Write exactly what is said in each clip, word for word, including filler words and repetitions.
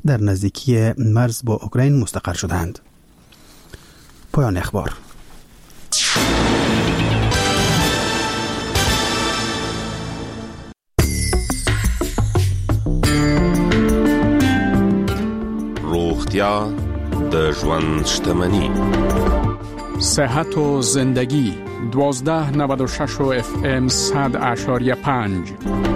در نزدیکی مرز با اوکراین مستقر شدند. پایان اخبار. روغتیا د ژوند شتمنی. صحت و زندگی دوازده نود و شش و اف ام صد اشاریه پنج.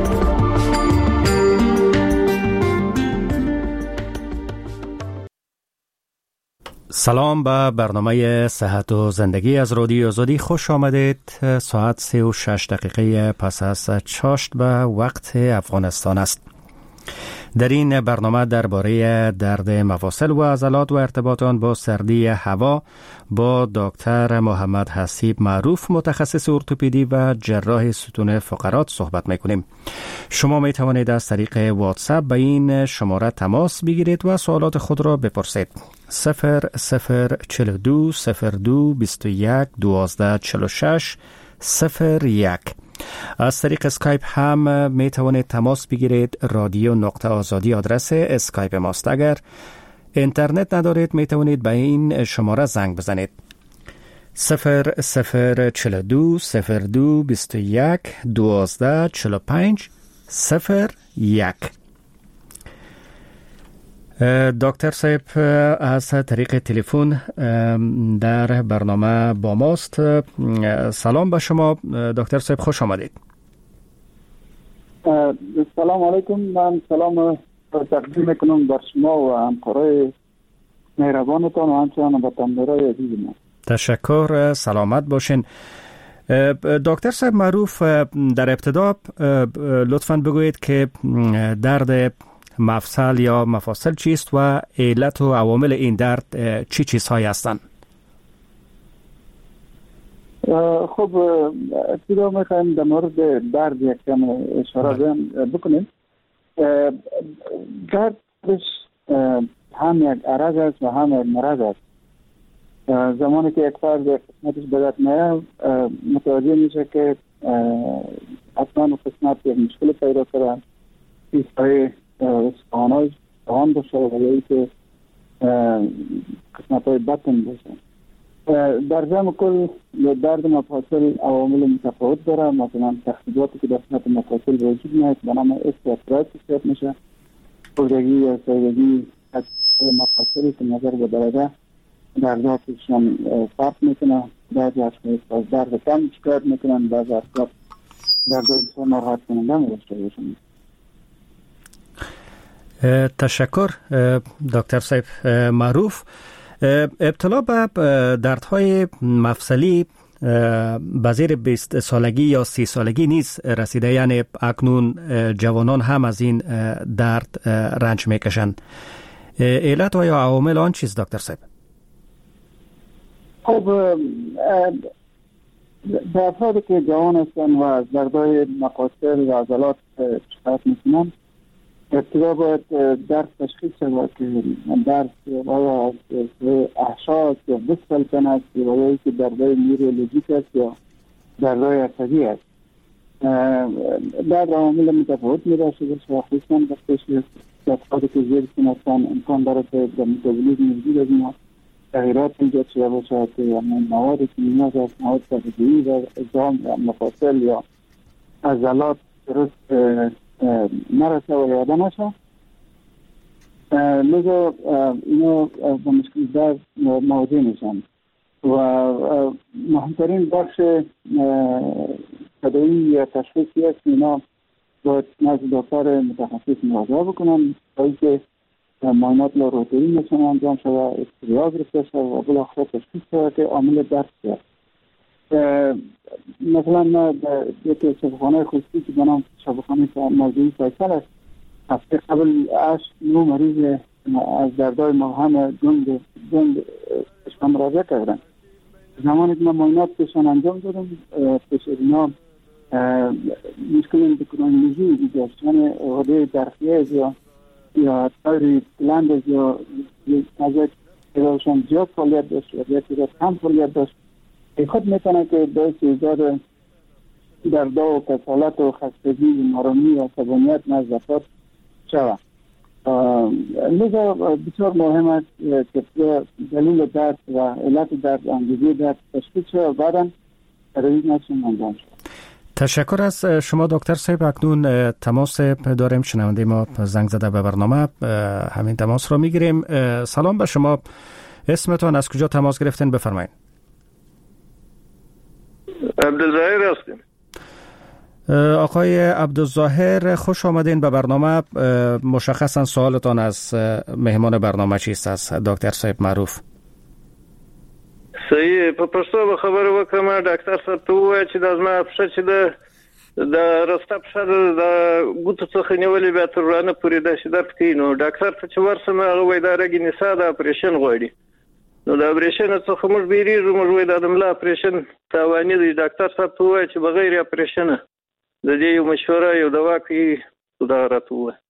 سلام به برنامه صحت و زندگی از رادیو آزادی خوش آمدید. ساعت سه و شش دقیقه پس از چاشت به وقت افغانستان است. در این برنامه درباره درد مفاصل و عضلات و ارتباط آن با سردی هوا با دکتر محمد حسیب معروف متخصص ارتوپدی و جراح ستون فقرات صحبت میکنیم. شما می توانید از طریق واتساپ به این شماره تماس بگیرید و سوالات خود را بپرسید. صفر صفر چهل و دو صفر دو بیست و یک دوازده چهل و شش صفر یک. از طریق اسکایپ هم می توانید تماس بگیرید. رادیو نقطه آزادی آدرس اسکایپ ماست. اگر اینترنت ندارید می توانید به این شماره زنگ بزنید. صفر صفر چهل و دو صفر دو بیست و یک دوازده چهل و پنج صفر یک. دکتر صاحب از طریق تلفن در برنامه با ماست. سلام به شما دکتر صاحب، خوش آمدید. سلام علیکم. من سلام تقدیم میکنم بر شما و همکارای مهربانتان و همچنان وطندارای عزیز ما. تشکر، سلامت باشین. دکتر صاحب معروف، در ابتدا لطفاً بگویید که درد مفصل یا مفاصل چیست و علت و عوامل این درد چی چیزهایی هستند؟ خب ابتدا میخوایم در مورد درد یک کم اشاره بکنیم. دردش هم یک عرض است و هم یک مرض است. زمانی که یک فرد قسمتش به درد میاد متوجه میشه که حتما قسمت یک مشکل پیدا کرده، چیزهای اسپانای آن باشه و یایی که قسمت های بطن باشه. در جمع کل درد مفاصل عوامل متفاوت داره. مثلا تخریباتی که در قسمت مفاصل وجود میاد به نام استیاترایتیس حساب میشه. خردگی یا سایدگی از مفاصلی که نظر به درجه درداتشان فرق میکنه. بعضی اشخاص درد کم شکایت میکنن، بعضی اشخاص درداتشان ناراحت کننده میشه. تشکر دکتر صاحب معروف. ابتلا به دردهای مفصلی به زیر بیست سالگی یا سی سالگی نیز رسیده، یعنی اکنون جوانان هم از این درد رنج میکشند. علت و یا عوامل آن چیست دکتر صاحب؟ خب در افرادی که جوان هستند و از دردهای مفاصل و عضلات شکایت میکنند، ابتدا باید درد تشخیص شود که درد آیا از احشاء یا بسپلتن است یا آیا که دردهای نیورولوژیک است یا دردهای عصبی است. درد عوامل متفاوت میباشه و خصوصا وقتی که افرادی که زیر سن هستند امکان دارد که در متابولیسم وجود از اینها تغییرات ایجاد شده باشد که مواد که نیاز است، مواد تغذیه‌ای و ازدحام مفاصل یا عضلات درست نرسه و یاده نشه. لذا اینا با مشکل درد مواجه میشن و مهمترین بخش تداوی یا تشخیصی است که اینا باید نزد دکتر متخصص مراجعه بکنن تا اینکه معاینات لابراتوری میشن انجام شود، استریا گرفته شود و بالاخره تشخیص شود که عامل درد است. مثلا ما در یک شفاخانه خصوصی که به نام شفاخانه موضوعی فیصل است، هفته قبل هشت نو مریض از دردهای مبهم گند گند اشکا مراجعه کردن. زمانی که ما معاینات پیشان انجام دادم پیش اینا مشکل اندوکرینولوژی ایجاد شدن غده درخیه یا یا تایروید گلند یا از ایشان زیاد فعالیت داشت و یا تعداد کم فعالیت داشت، خود میتونه که باعث ایجاد درد و کسالت و خستگی، نارامی و عصبانیت نزد افراد شود. لذا بسیار مهم است که دلیل درد و علت درد، انگیزه درد تشخیص شود و بعدا تداوی نشون انجام شود. تشکر از شما دکتر صاحب. اکنون تماس داریم، شنونده ما زنگ زده به برنامه، همین تماس رو میگیریم. سلام به شما، اسمتون، از کجا تماس گرفتین، بفرمایید. عبدالظاهر هستیم. آقای عبدالظاهر خوش آمدین به برنامه. مشخصا سوالتان از مهمان برنامه چیست، از دکتر صاحب معروف؟ صحیح، په پښتو به خبره وکړم. ډاکټر صاحب ته ووایه چې د زما پښه چې د د رسته پښه د ګوتو څخه نیولې بیا تر ورانه پورې داسې درد کوي. نو ډاکټر ته چې ورسم هغه وایي دا رګې نسا د اپریشن غواړي. نو د اپریشن څخه موږ بیریږو، موږ وایي دا د ملا اپریشن تاواني دی. ډاکټر صاحب ته ووایه چې بغیر اپریشنه د دې یو مشوره یو دوا کوي، خدا راته ووایه.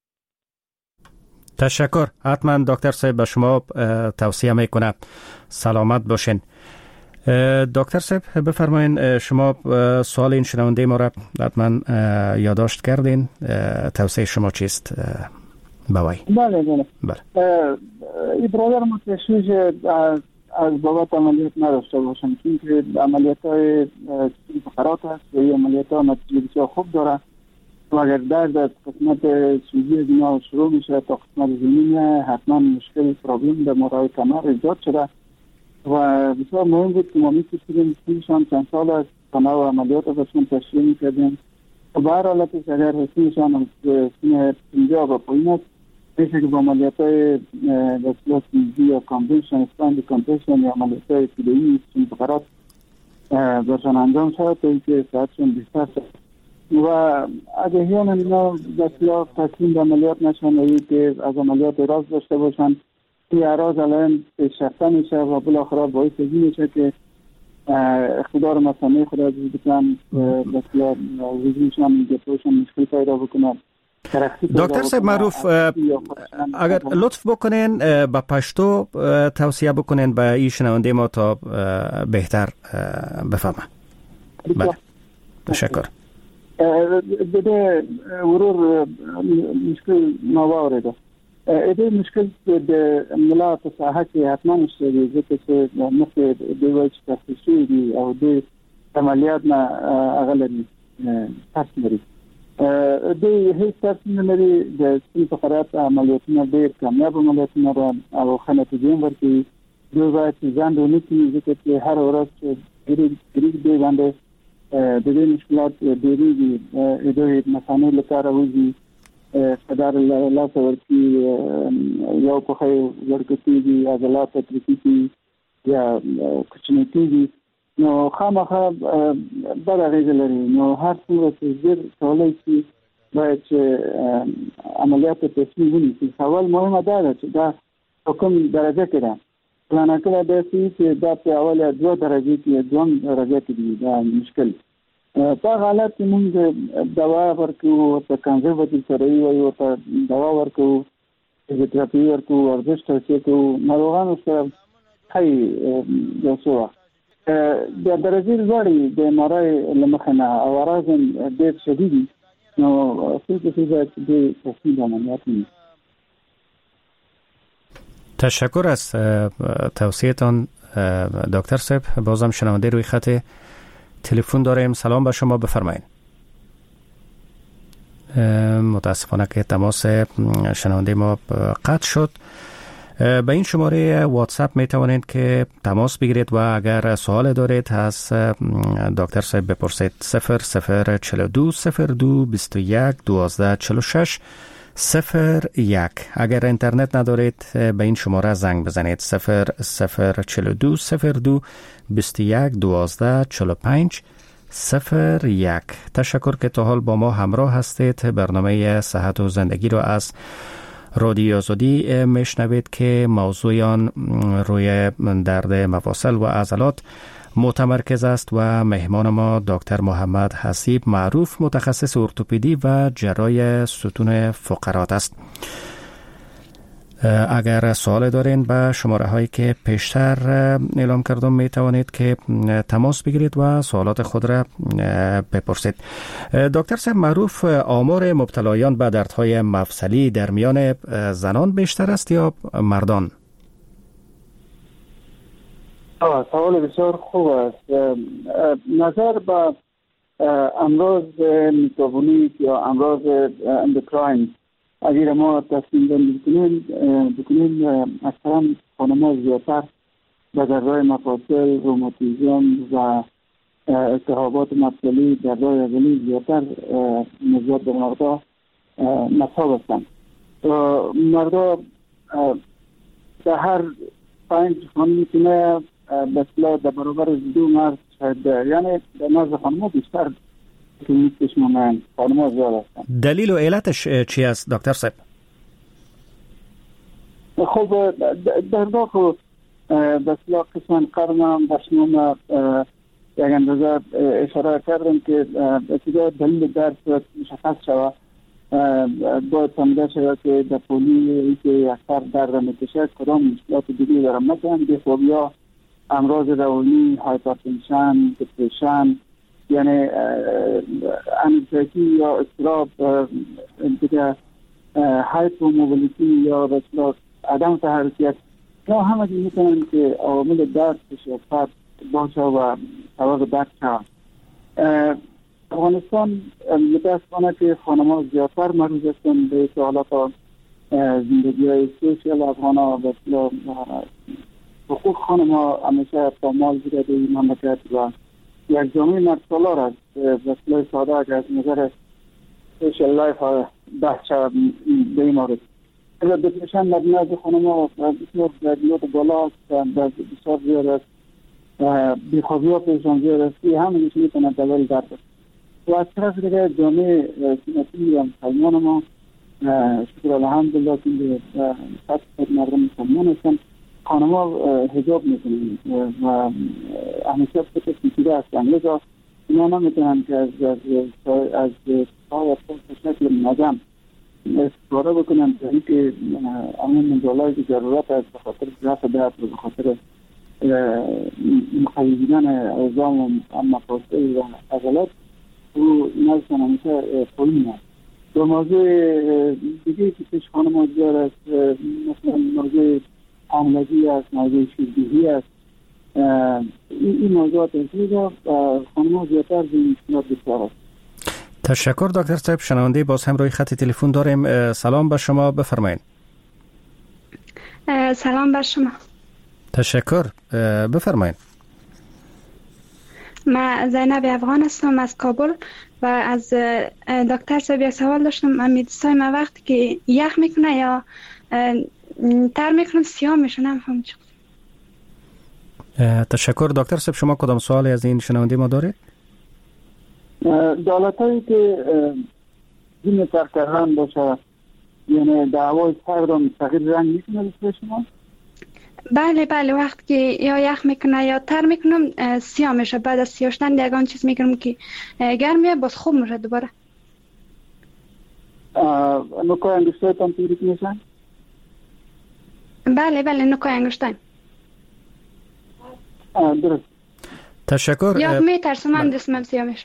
تشکر. حتما دکتر صاحب به شما توصیه میکنه. سلامت باشین. دکتر صاحب بفرمایین، شما سوال این شنونده ما را حتما یادداشت کردین. توصیه شما چیست؟ بوای. بله بله. بله. این برادر ما تشویش از بابت عملیات نداشته باشم، چون که عملیات های فقرات هست و این عملیات ها نتیجه بسیار خوب داره و اگر درد از قسمت سوزی از اینا شروع میشه تا قسمت زمینه حتما مشکل پرابلم در مورد کمر ایجاد شده و بسیار مهم بود که ما میتونیم سینشان چند سال از تناول عملیات ازشون تشریح میکردیم و به هر حالتش اگر سینشان سین پنجاه با پایین است میشه که با عملیات های دستگاه سیزی یا کامبینشن اسپاند کامپریشن یا عملیات های ابتدایی سین فقرات برشان انجام شد تا اینکه صحتشون بهتر شد و اگه هیان اینا دستگاه تسلیم به عملیات نشن و که از عملیات راز داشته باشن این اعراض الان پیشرفته میشه و بالاخره باعث این میشه که اقتدار مثانه خود از بکنن دستگاه وزنشان گفتوشان مشکل پیدا بکنن. دکتر صاحب معروف، اگر لطف بکنین با پشتو توصیه بکنین به این شنونده ما تا بهتر بفهمه. بله. تشکر. بده ورور مشکل نوارده. ایده مشکل د ملا په ساحه کې حتما شته ځکه چې مخکې د وایي چې تخصصي دي او د عملیات نه هغه لري تاسو لري د هیڅ تاسو نه لري د سپین فقرات عملیاتونه ډېر کامیاب عملیاتونه او ښه نتیجې ورکوي. دوی باید ځان ونه کړي ځکه چې هر ورځ ډېرې ډېرې دی باندې د دې مشکلات ډېرېږي. دوی مثانې له کاره وځي، قدر لاس ورکی یو په خې ورکتي عضلات ترکیږي یا کوچنیږي، نو خامخا بل غیږ لري. نو هر څه چې زیر کولای شي باید چې عملیات تشریح ونیسي. سوال مهمه ده چې دا کوم درجه کې ده. پلان کړه د چې دا په اوله دوه درجه کې دوه درجه کې دي. دا مشکل په حالت کې موږ دوا ورکو په کنزرواتیو سره وایو ته دوا ورکو، فزیوتراپي ورکو، ورزش توصیه کوو، ناروغانو سره هي یو څه د درجې لوړې د مارای لمخه نه او اعراض ډېر شدید دي، نو څه څه چې د تصمیم عملیات نه. تشکر از توصیه‌تان دکتر صاحب. بازم شنونده روی خط تلفن داریم. سلام به شما، بفرمایید. متاسفانه که تماس شنونده ما قطع شد. به این شماره واتساپ می توانید که تماس بگیرید و اگر سوال دارید از دکتر صاحب بپرسید. صفر صفر چهل و دو صفر دو بیست و یک دوازده چهل و شش صفر یک. اگر اینترنت ندارید به این شماره زنگ بزنید. صفر صفر چهل و دو صفر دو بیست و یک دوازده چهل و پنج صفر یک. تشکر که تا حال با ما همراه هستید. برنامه صحت و زندگی رو از رادیو آزادی میشنوید که موضوع آن روی درد مفاصل و عضلات متمرکز است و مهمان ما دکتر محمد حسیب معروف، متخصص ارتوپدی و جراح ستون فقرات است. اگر سوال دارین به شماره هایی که پیشتر اعلام کردم می توانید که تماس بگیرید و سوالات خود را بپرسید. دکتر صاحب، معروف آمار مبتلایان به دردهای مفصلی در میان زنان بیشتر است یا مردان؟ سوال بسیار خوب است. نظر به امراض متابولیک یا امراض اندوکراین اگر ما تصمیم بندی بکنیم بکنیم اکثرا خانم‌ها زیادتر به دردهای مفاصل، روماتیسم و التهابات مفصلی، دردهای عضلی زیادتر نسبت به مردا مصاب هستند. مردا در هر پنج خانمی که به اصطلاح در برابر دو مرد شاید، یعنی در نزد خانم‌ها بیشتر کلینیکش مانند خانم‌ها زیاد هستند. دلیل و علتش چی است دکتر صاحب؟ خب در داخل به اصطلاح قسم قرن هم به شما یک اندازه اشاره کردم که ابتدا دلیل درد مشخص شود. باید فهمیده شود که در پولی که اکثر درد میکشد کدام مشکلات دیگری دارم، مثلا بی‌خوابی‌ها، امراض روانی، هایپرتنشن، دپرشن، یعنی انگزایتی یا اضطراب دیگه، هایپوموبیلیتی یا به اصطلاح عدم تحرکیت، اینا همه میتونن که عوامل درد شدت باشه و سبب درد شود. افغانستان متاسفانه که خانم‌ها زیادتر معرض هستند به سوالات زندگی های سوشیال افغان‌ها و اصطلاح حقوق خانم‌ها همیشه پامال بوده در این مملکت و یک جامعه مردسالار است. به اصطلاح ساده اگر از نظر سوشیال لایف بحث شود به این مورد. دپرشن در نزد خانم‌ها بسیار درجات بالا است، بسیار زیاد است، بی‌خوابی‌ها پیشان زیاد است که همینش میتونه دلیل درد است. و از طرف دیگه جامعه سنتی و مسلمان ما شکر الحمدلله که سطح مردم مسلمان هستن، خانم‌ها حجاب میکنن و همیشه فکر پیچیده هستن، لذا اینا نمیتونن که از از پای شکل منظم استفاده بکنن تا اینکه همون منزالایی که ضرورت است به خاطر رفع درد و به خاطر مخیزیدن عظام و مفاصل و عضلات او نزدن همیشه پایین هست. دو موضوع دیگه که پیش خانم‌ها زیاد است، مثلا موضوع حاملگی است، موضوع شیردهی است، این موضوعات است خانم‌ها زیادتر به این مشکلات دچار است. تشکر دکتر صاحب. شنونده باز هم روی خط تلفن داریم. سلام به شما، بفرمایید. سلام بر شما. تشکر، بفرمایید. من زینب افغان هستم از کابل و از دکتر صاحب یک سوال داشتم. من میدیسای من وقتی که یخ میکنه یا تر میکنم سیاه میشه، نمیفهم چی. تشکر دکتر صاحب. شما کدام سوالی از این شنونده ما دارید؟ دالتایی که زین تر کردن باشه، یعنی در هوای سردم تغییر رنگ میکنه به شما؟ بله بله، وقتی که یا یخ میکنه یا تر میکنم سیاه میشه، بعد از سیاه شدن دیگه آن چیز میکنم که گرمیه باز خوب میشه دوباره. نوکای انگشتای تان تیریک میشن؟ بله بله، نوکای انگشتای. درست. تشکر. یا میترسم من دستم سیاه میشه.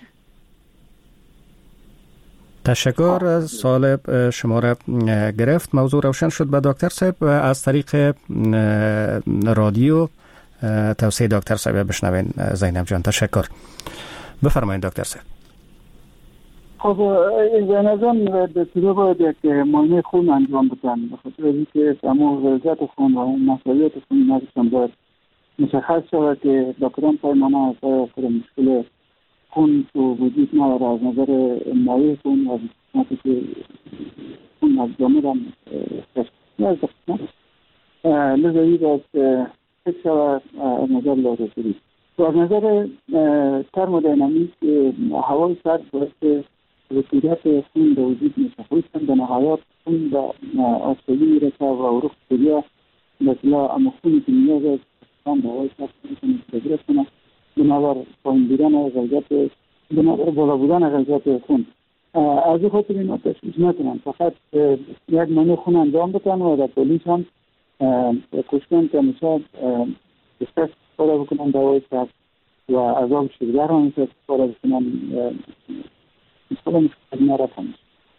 تشکر. سوال شما را گرفت، موضوع روشن شد. به دکتر صاحب از طریق رادیو توصیه دکتر صاحب بشنوین. زینب جان تشکر. بفرمایید دکتر صاحب. خب زینب جان به طور باید یک معاینه خون انجام بدن، به خاطر اینکه تمام غلظت خون و مسائلیت خون نازشان باید مشخص شود که دکتران پیمانه از مشکل خون تو وجود نداره از نظر مایع خون و قسمتی که خون از جامعه را تشکیل کنه. لذا این باید فکر شود از نظر لابراتوری. و از نظر ترمودینامیک هوای سرد باید رطوبت خون به وجود میشه. خصوصا به نهایت خون به آسیلی میرسه و عروق سریا مثلا اما خونی که نیاز است خون به هوای سرد میتونه کنه، بنابر پایین بودن غلظت بنابر بالا بودن غلظت خون. از این خاطر اینا تشویش نکنن، فقط یک منو خون انجام بکنن و در پولیس هم کشکن که مثلا دستش استفاده بکنن دوای سر و عذاب شدگر هم میشه استفاده بکنن مثلا مشکل نرفتن.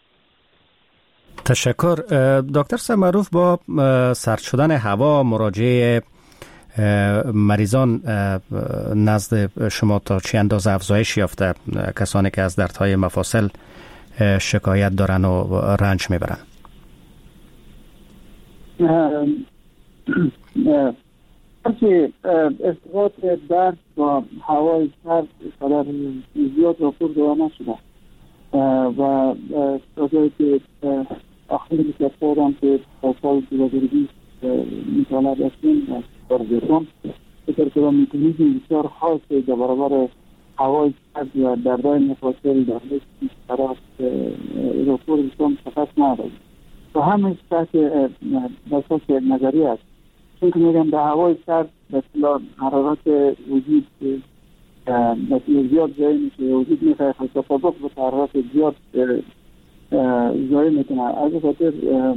تشکر. دکتر صاحب، معروف با سرد شدن هوا مراجعه مریضان نزد شما تا چه اندازه افزایش یافته؟ کسانی که از دردهای مفاصل شکایت دارن و رنج میبرن. هرچی ارتباط درد با هوای سرد قدر زیاد راپور داده نشده و سازایی که آخری بکرده هم که سال دو هزار و بیست مطالعه داشتیم و برزیتون بکر که میکنیزم بسیار خاصه در برابر هوای سرد و دردهای مفاصل در لیست قرار راپور بسیار مشخص ندارد و همه سطح بساس نظری است، چون که میگم در هوای سرد بسیار حرارت وجود بسیار زیاد جایی میشه، وجود میخواه تطابق به حرارت زیاد جایی میکنه، از خاطر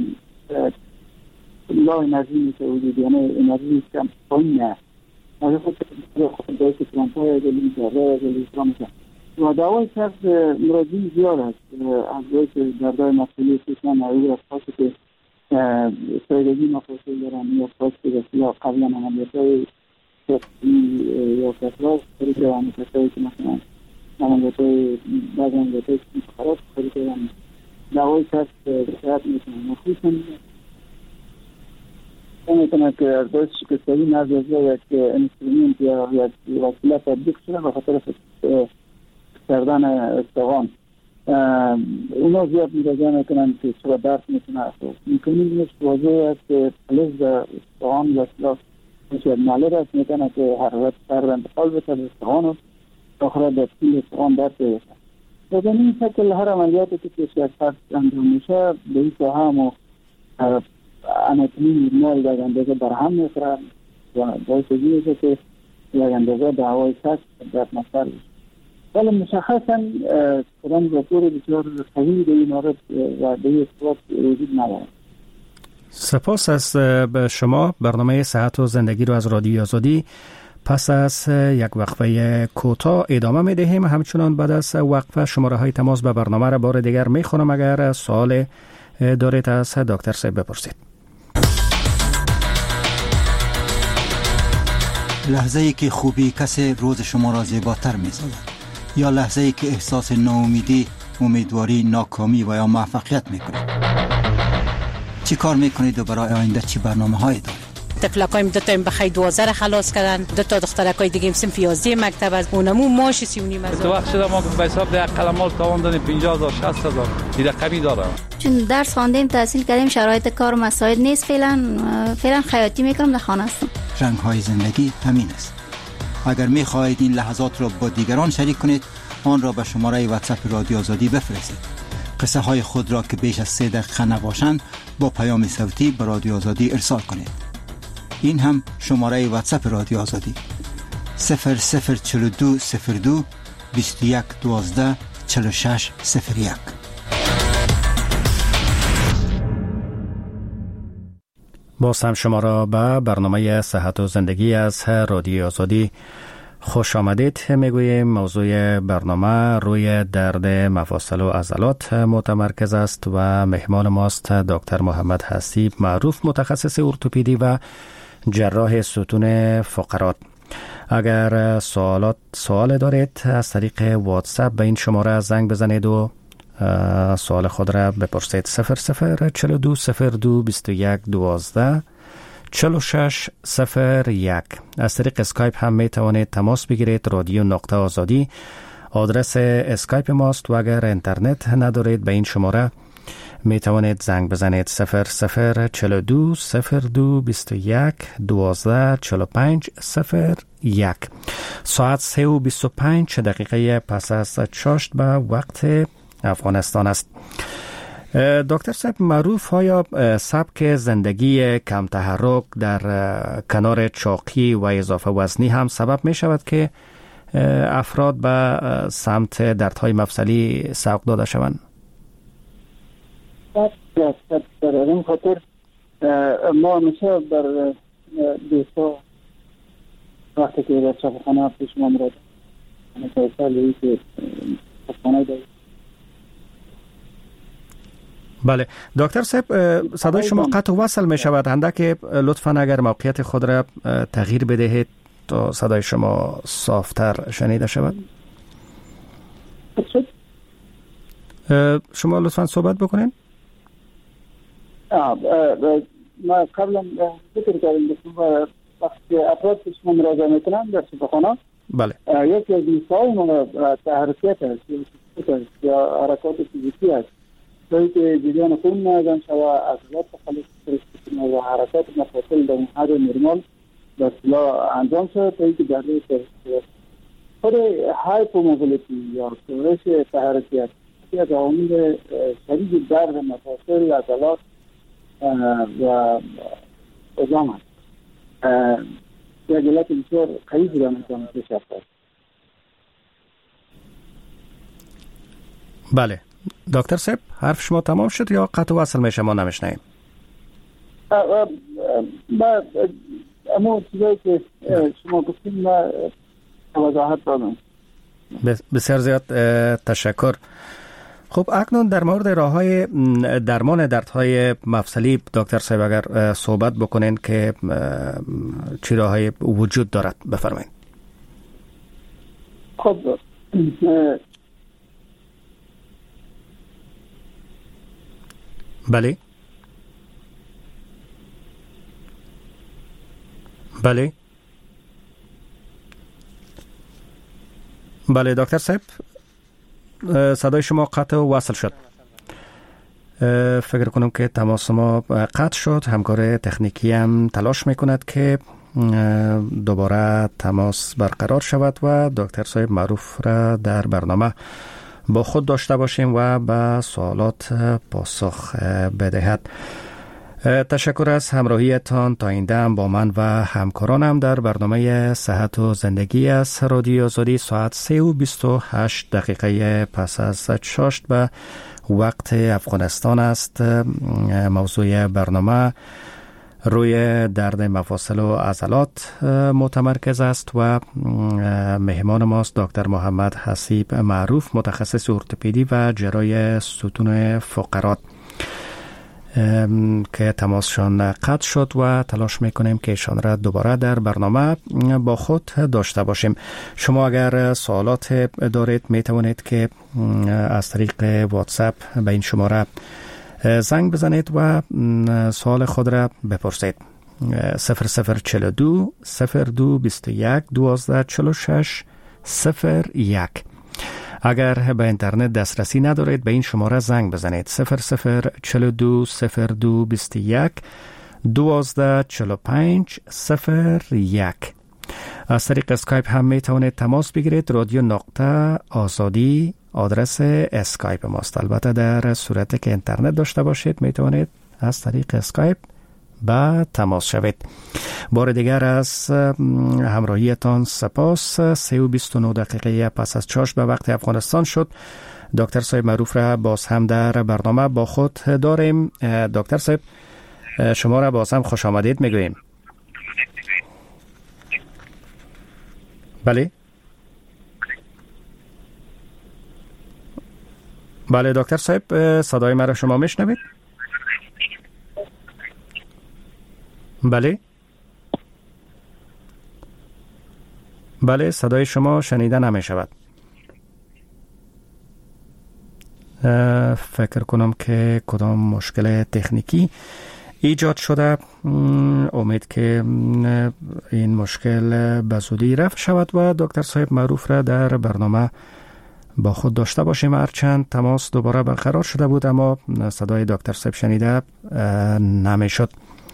لا انرژی میشه وجود، یعنی انرژی کم پایین است، از خاطر خود داشت ترامپای اگلی میشه رای اگلی اصلا میشه و دوای سرد مراجعی زیاد است از جایی که دردهای مسئولی سیستم نوید از خاصی که سایدگی مفاصل دارن یا خاصی که یا قبلا عملیات های شخصی یا کسراز خیلی که همه کسایی که مثلا عملیات های بعض عملیات های خراب خیلی که همه دوای سرد شاید میکنن مخصوصا میکنه که از باید شکستگی نزد از یک انسترومنت یا یک وسیله تطبیق شده به خاطر کردن استقان اونا زیاد مراجعه میکنن که چرا درد میکنه میکنیم نیست واضح است که پلیز در استقان وسیله میشه معلوم است میکنه که حرارت سر انتقال بشه به استقان و آخر در طول استقان درد بشه و به این شکل هر عملیاتی که پیش یک فرد انجام میشه به این ساحه هم اناتومی نورمال در اندازه برهم میخورن و باعث میشه که یک اندازه به هوای سرد درد مسئله بشه. ولی مشخصا کدام راپور بسیار قوی به این مورد و به این اثبات وجود ندارد. سپاس از شما. برنامه صحت و زندگی رو از رادیو آزادی پس از یک وقفه کوتاه ادامه میدهیم. همچنان بعد از وقفه شماره های تماس به برنامه را بار دیگر میخونم. اگر سوال دارید از دکتر صاحب بپرسید. لحظه ای که خوبی کسی روز شما را زیباتر می‌سازد یا لحظه ای که احساس ناامیدی، امیدواری، ناکامی و یا موفقیت میکنید؟ چی کار میکنید و برای آینده چی برنامه‌هایی دارید؟ تفلکایم دو تا این بخی دوازده را خلاص کردن، دو تا دخترکای دیگه صنف یازده مکتب از اونمو ماش سی و نیم هزار. تو وقت شده ما به حساب ده قلمال تاوان دادیم پنجاه هزار شصت هزار این رقمی داره. چون درس خواندیم تحصیل کردیم شرایط کار مساعد نیست، فعلا فعلا خیاطی میکنم در خانه هستم. رنگ های زندگی همین است. اگر می‌خواهید این لحظات را با دیگران شریک کنید، آن را به شماره واتساپ رادیو آزادی بفرستید. قصه های خود را که بیش از سه دقیقه نباشند با پیام صوتی به رادیو آزادی ارسال کنید. این هم شماره واتساپ رادیو آزادی صفر صفر چهل و دو صفر دو بیست و یک دوازده چهل و شش صفر یک. باز هم شما را به برنامه صحت و زندگی از رادیو آزادی خوش آمدید. میگوییم موضوع برنامه روی درد مفاصل و عضلات متمرکز است و مهمان ماست دکتر محمد حسیب، معروف متخصص ارتوپدی و جراح ستون فقرات. اگر سوالات سوال دارید از طریق واتساپ به این شماره زنگ بزنید و سوال خود را بپرسید. صفر صفر چهل و دو صفر دو بیست و یک دوازده چهل و شش صفر یک. از طریق اسکایپ هم می توانید تماس بگیرید. رادیو نقطه آزادی آدرس اسکایپ ماست و اگر اینترنت ندارید به این شماره می توانید زنگ بزنید. صفر صفر چهل و دو صفر دو بیست و یک دوازده چهل و پنج صفر یک. ساعت سه و بیست و پنج دقیقه پس از چاشت به وقت افغانستان است. دکتر صاحب معروف، آیا سبک زندگی کم تحرک در کنار چاقی و اضافه وزنی هم سبب می شود که افراد به سمت دردهای مفصلی سوق داده شوند؟ در این خاطر ما همیشه بر دوستا وقتی که در شفاخانه پیش ما مراد همیشه سالی که شفاخانه داریم. بله دکتر صاحب صدای شما قطع وصل می شود، اندک لطفاً اگر موقعیت خود را تغییر بدهید تا صدای شما صافتر شنیده شود. شما لطفاً صحبت بکنین. ما قبلا ذکر کردیم که وقتی افراد شما مراجعه میکنن در شفاخانه بله یکی از مسائل ما تحرکات است یا حرکات فیزیکی است توی که جریان خون نازم شود عضلات تخلیق کنه و حرکات مفاصل در حد نرمال در اصطلاح انجام شود توی که در روی تحرکات خود هایپوموبیلیتی یا کاهش تحرکات که از عوامل شدید درد مفاصل عضلات و عظام است. یک علت بسیار قوی بوده میتونه پیش رفته. بله دکتر صاحب حرف شما تمام شد یا قطع وصل میشه ما نمیشنیم؟ ما اما چیزایی که شما گفتیم ما وضاحت دادم. بسیار زیاد تشکر. خب اکنون در مورد راه‌های درمان دردهای مفصلی دکتر صاحب اگر صحبت بکنین که چه راه‌هایی وجود دارد بفرمایید. خب بله بله بله دکتر صاحب صدای شما قطع و وصل شد. فکر کنم که تماس ما قطع شد. همکار تکنیکی هم تلاش میکند که دوباره تماس برقرار شود و دکتر صاحب معروف را در برنامه با خود داشته باشیم و به سوالات پاسخ بدهد. تشکر از همراهیتان تا این دم با من و همکارانم در برنامه صحت و زندگی از رادیو آزادی ساعت سه و بیست و هشت دقیقه پس از شاشت به وقت افغانستان است. موضوع برنامه روی درد مفاصل و عضلات متمرکز است و مهمان ماست دکتر محمد حسیب معروف، متخصص ارتوپدی و جراح ستون فقرات که تماسشان قطع شد و تلاش میکنیم که ایشان را دوباره در برنامه با خود داشته باشیم. شما اگر سوالات دارید میتوانید که از طریق واتساپ به این شماره زنگ بزنید و سوال خود را بپرسید. صفر صفر چهل و دو صفر دو بیست و یک دوازده چهل و شش صفر یک. اگر به اینترنت دسترسی ندارید به این شماره زنگ بزنید صفر صفر چهل و دو صفر دو بیست و یک دوازده چهل و پنج صفر یک. از طریق اسکایپ هم می توانید تماس بگیرید. رادیو نقطه آزادی آدرس اسکایپ ماست. البته در صورتی که اینترنت داشته باشید می توانید از طریق اسکایپ با تماس شوید. بار دیگر از همراهیتان سپاس. سه و بیست و نه دقیقه پس از چاشت به وقت افغانستان شد. دکتر صاحب معروف را باز هم در برنامه با خود داریم. دکتر صاحب شما را باز هم خوش آمدید میگوییم. بله بله دکتر صاحب صدای مرا شما میشنوید؟ بله بله صدای شما شنیده نمی شود. فکر کنم که کدام مشکل تکنیکی ایجاد شده. امید که این مشکل به زودی رفع شود و دکتر صاحب معروف را در برنامه با خود داشته باشیم. هرچند تماس دوباره برقرار شده بود اما صدای دکتر صاحب شنیده نمی شد.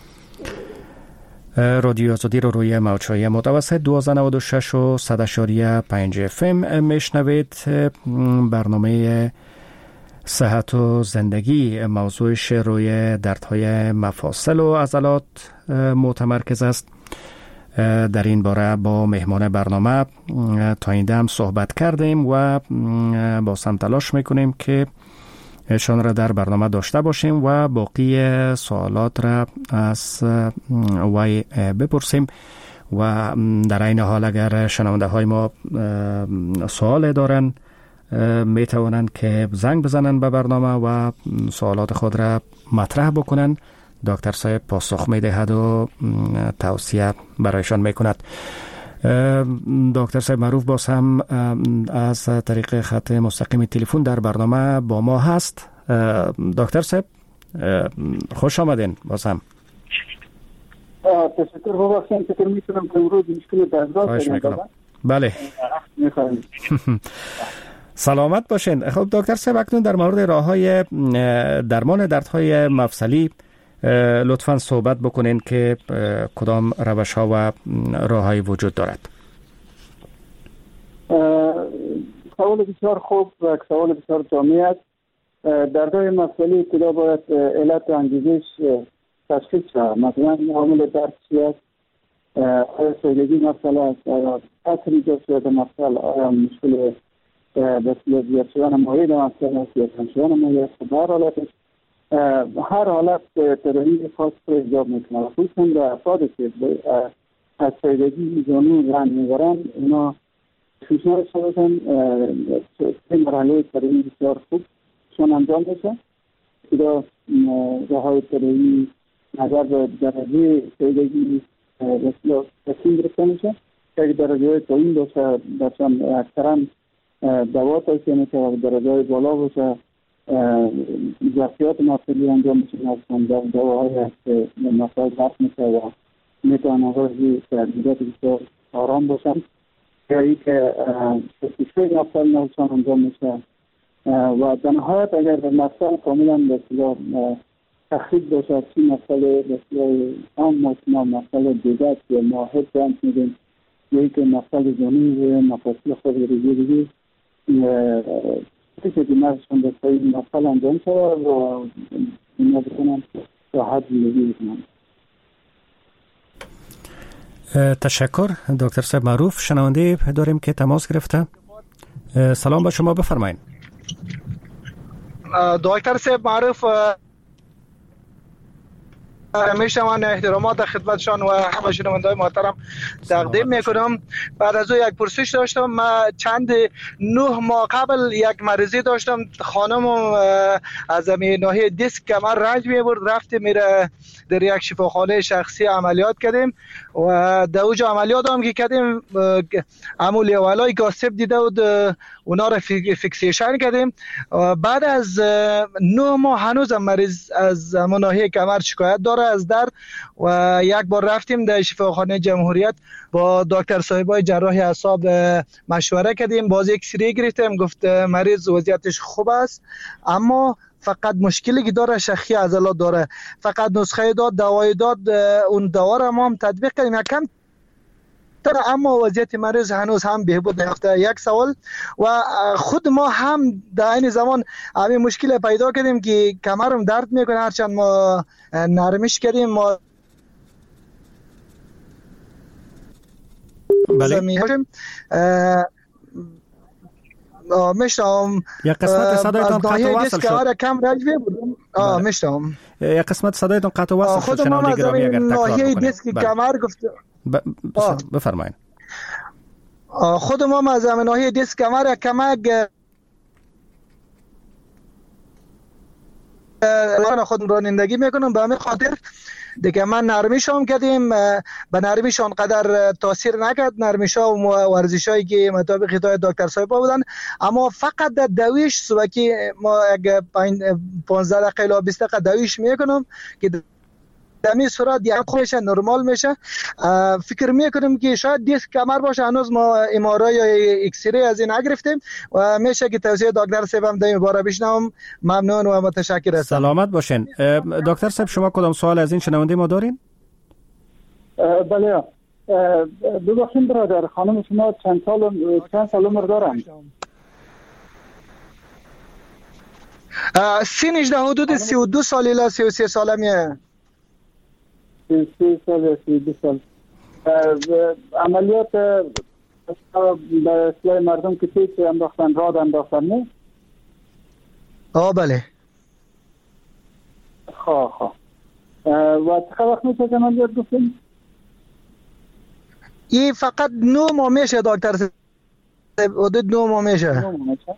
رادیو آزادی رو روی موج‌های متوسط دوازده نود و شش و صد اشاریه پنج اف ام میشنوید. برنامه صحت و زندگی موضوعش روی دردهای مفاصل و عضلات متمرکز است. در این باره با مهمان برنامه تا این دم صحبت کردیم و با هم تلاش میکنیم که شان را در برنامه داشته باشیم و باقی سوالات را از وی بپرسیم و در این حال اگر شنونده های ما سوال دارن می توانند که زنگ بزنن به برنامه و سوالات خود را مطرح بکنن. دکتر صاحب پاسخ می دهد و توصیه برایشان می کند. دکتر صاحب معروف باز هم از طریق خط مستقیم تلفن در برنامه با ما هست. دکتر صاحب خوش آمدین. باز هم تشکر. ببخشید فکر می‌کنم که امروز مشکل دستگاه میکنم. بله سلامت باشین. خب دکتر صاحب اکنون در مورد راه‌های درمان دردهای مفصلی لطفاً صحبت بکنین که کدام روش‌ها و راه‌های وجود دارد. سوال بسیار خوب و سوال بسیار جامع است. دردهای مفصلی ابتدا باید علت و انگیزش تشخیص شود. مثلا عامل درد چی است؟ آیا سوختگی مفصل است؟ آیا کسر ایجاد شده مفصل؟ آیا مشکل بسیار زیاد شدن مایع مفصل است یا کم شدن مایع است؟ در حالتش هر حالت تداوی خاص رو ایجاب میکنه. خصوصا در افرادی که از سوختگی زانو رنج میبرند اونا پیشنهاد شدن سه مرحله تداوی بسیار خوب چون انجام بشه. ابتدا راه‌های تداوی نظر به درجه سوختگی بسیار تقسیم گرفته میشه که درجه پایین باشه بچم اکثرا دوا توصیه میشه و درجه بالا باشه ظرفیات مفصلی انجام میشه. مثلا دواهایی هست که مفصل درد میشه و میتونن آغازی تدریجات بسیار آرام باشن یا ای که تشخیص مفصل نوشان انجام میشه و در نهایت اگر مفصل کاملا بسیار تخریب باشه چی مفصل بسیار عام ما مفصل دیگه که ما هد جانت میدیم یا ای که مفصل زانوی مفصل خود ریزی دیگه که دیمارشون به صحیح مفصل انجام شده و اینا بکنن راحت زندگی بکنن. تشکر دکتر صاحب معروف. شنونده داریم که تماس گرفته. سلام با شما، بفرمایید. دکتر صاحب معروف همیشه من احترامات خدمتشان و همه شنونده‌های محترم تقدیم میکنم. بعد از او یک پرسش داشتم. من چند نه ماه قبل یک مریضی داشتم. خانم از همین ناحیه دیسک کمر رنج میبرد. رفتیم میره در یک شفاخانه شخصی عملیات کردیم و در اونجا عملیات هم که کردیم عملی اولای گاسب دیده بود اونا را فیکسیشن کردیم. بعد از نه ماه هنوز مریض از همون ناحیه کمر شکایت داره از درد و یک بار رفتیم در شفاخانه جمهوریت با دکتر صاحبای جراح اعصاب مشوره کردیم. باز یک سری گرفتیم، گفت مریض وضعیتش خوب است اما فقط مشکلی که داره شخی عضلات داره. فقط نسخه داد، دوای داد، اون دوا را ما هم تطبیق کردیم کم تر اما وضعیت مریض هنوز هم بهبود نیافته. یک سوال و خود ما هم در این زمان همین مشکل پیدا کردیم که کمرم درد میکنه هرچند ما نرمش کردیم. ما بله مشتم یک قسمت صدایتان قطع وصل شد. کم رنج بودم. آه مشتم یک قسمت صدایتان قطع وصل شد. خود ما از ناحیه دیسک کمر گفت بفرمایید. خود ما از ناحیه دیسک کمر کمک من خود رانندگی میکنم به همین خاطر دیگه من نرمیشام کردیم. به نرمیشان قدر تاثیر نکرد. نرمیشا و ورزشایی که مطابق خطای دکتر صاحب بودن اما فقط در دویش صبح که ما اگه پانزده دقیقه الی بیست دقیقه دویش میکنم که دمی صورت یک خوبش نرمال میشه. فکر میکنم که شاید دیسک کمر باشه. هنوز ما ام آر آی یا ایکس ری از این نگرفتیم و میشه که توصیه دکتر صاحب هم دیم باره بشنوم. ممنون و متشکر هستم. سلامت باشین. دکتر صاحب شما کدام سوال از این شنونده ما دارین؟ بله ببخشید برادر، خانم شما چند سال چند سال عمر دارن؟ سینش در حدود سی و دو سال الی سی و سه سال میه. سی سال سی دو سال. عملیات به اصلاح مردم که تیک انداختن راد انداختن نه؟ آه بله. خواه خواه و چقدر وقت میشه که عملیات گفتیم؟ این فقط نو ماه میشه دکتر صاحب، حدود نو ماه میشه. نو ماه میشه.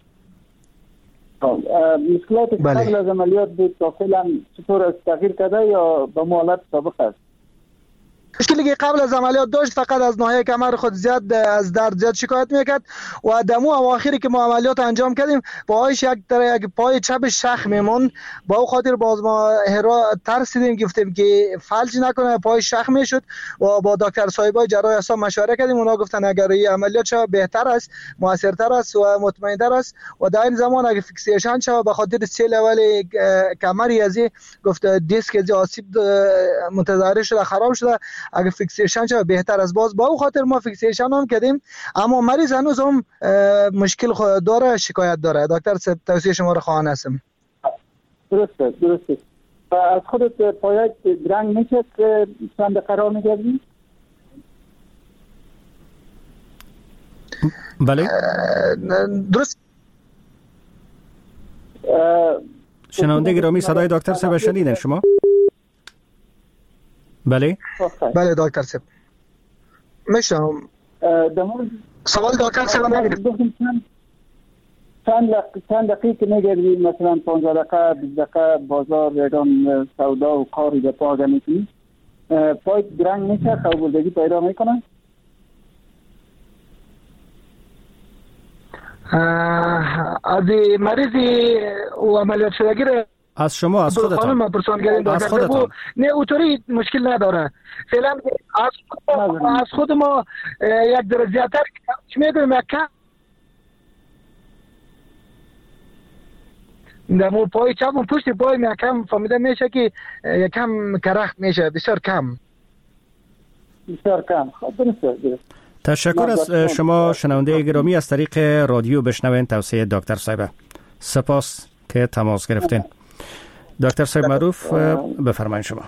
مشکلات قبل از عملیات بود تا فعلا چطور است، تغییر کرده یا به حالت سابق است؟ مشکلی که قبل از عملیات داشت فقط از ناحیه کمر خود زیاد از درد زیاد شکایت میکرد و دمو اواخری که ما عملیات انجام کردیم پایش یک در یک پای چپ شخ میمون، با او خاطر باز ما هرا ترسیدیم، گفتیم که فلج نکنه پای شخ میشد و با دکتر صاحبای جراح اعصاب مشوره کردیم. اونا گفتن اگر این عملیات شود بهتر است، موثرتر است و مطمئن‌تر است و در این زمان اگه فیکسیشن شود به خاطر سیل اول کمری ازی گفت دیسک از آسیب متضرر شده خراب شده، اگه فیکسیشن شد بهتر از باز با او خاطر ما فیکسیشن هم کردیم. اما مریض هنوز هم مشکل داره، شکایت داره. دکتر صاحب توصیه شما رو خواهان هستم. درسته درسته. از خودت پایت درنگ میشه که چند قرار میگردی؟ بله درست. شنونده گرامی صدای دکتر صاحب شنیدین شما؟ بله بله دکتر صاحب میشم. سوال دکتر صاحب نگیریم. چند چند دقیقه میگردی مثلا پانزده دقیقه بیست دقیقه بازار یگان سودا و کاری به پا میکنی، پای درنگ میشه، خوابالودگی پیدا میکنه؟ از مریضی و عملیات شدگی از شما از خودتان از خودتان نه اوتوری مشکل نداره فعلا. از خود از خود ما یک درجه زیادتر میگم کم دمو پای چپ و پشت پای می کم فهمیده میشه که یکم کرخت میشه، بسیار کم بسیار کم. خب درسته. تشکر از شما شنونده گرامی از طریق رادیو بشنوین توصیه دکتر صاحب. سپاس که تماس گرفتین. دکتر صاحب معروف بفرمایید شما.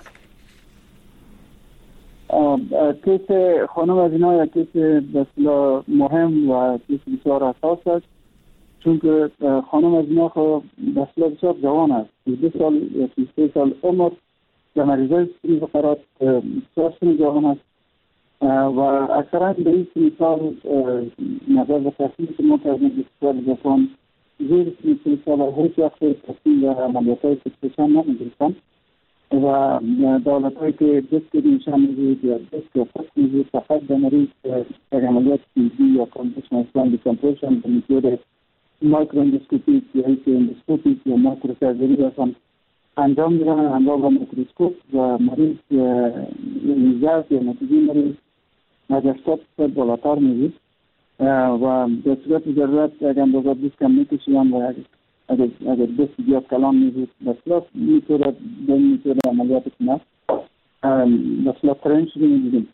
کیس خانم از اینا یک کیس بسیار مهم و کیس بسیار حساس است، چون که خانم از اینا خب بسیار بسیار جوان است، دو سال یا سه سال عمر و مریضای سنی فقرات بسیار سن جوان است و اکثرا به این سن سال نظر به تصمیم که ما کردیم بسیار جوان زیر سن سال هیچ وقت تصمیم و عملیات های فکسیشن نمیگیرن و دولت هایی که دست نشان میدید یا دست یا فکر میدید فقط به مریض یک عملیات سیزی یا کامپوشن اسلام دیکامپوشن به میتود مایکرو اندوسکوپیک یا هیچ اندوسکوپیک یا مایکرو سرجری باشن انجام میدن انجام با میکروسکوپ و مریض ریزلت یا نتیجه مریض از هشتاد درصد بالاتر میدید و به صورت ضرورت اگر اندازه بیست کم میکشیدن و اگر اگر دست زیاد کلان میدید بسیار میتونه به میتونه عملیات کنه بسیار ترین شده میدیدیم.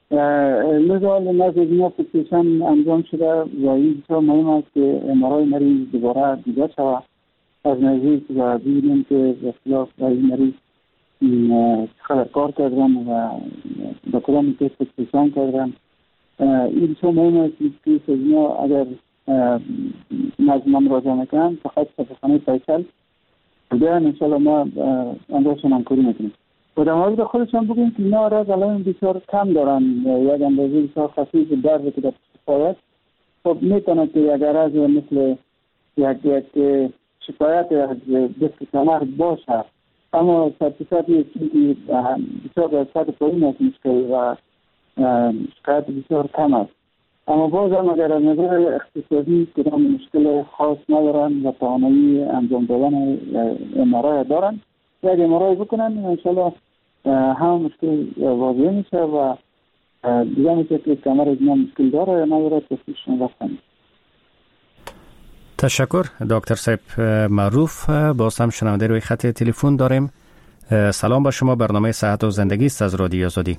لذا نزد اینا فکسیشن انجام شده و این بسیار مهم است که امارای مریض دوباره دیده شود از نزدیک و ببینیم که بسیار این مریض چقدر کار کردن و به کدام کیس فکسیشن کردن. این بسیار مهم است که اینا اگر نزد ما مراجعه میکنن فقط صفحه فیصل بیان انشاءالله ما اندازشون همکاری میکنیم. و در مورد خودشان بگیم که اینا را الان بسیار کم دارن، یک اندازه بسیار خفیف درد که در شکایت خب میتونه که یک عرض مثل یک یک شکایت از دست کمر باشه، اما صد نیست که بسیار به صد پایین است مشکل و شکایت بسیار کم است. اما باز هم اگر از نظر اقتصادی کدام مشکل خاص ندارن و توانایی انجام دادن امارای دارن یک امارای بکنن انشاءالله هم مشکل واضح میشه و دیگه میشه که کمر اینا مشکل داره یا نداره تصفیشون رفتن. تشکر دکتر صاحب معروف. باز هم شنونده روی خط تلفن داریم. سلام با شما، برنامه صحت و زندگی است از رادیو آزادی.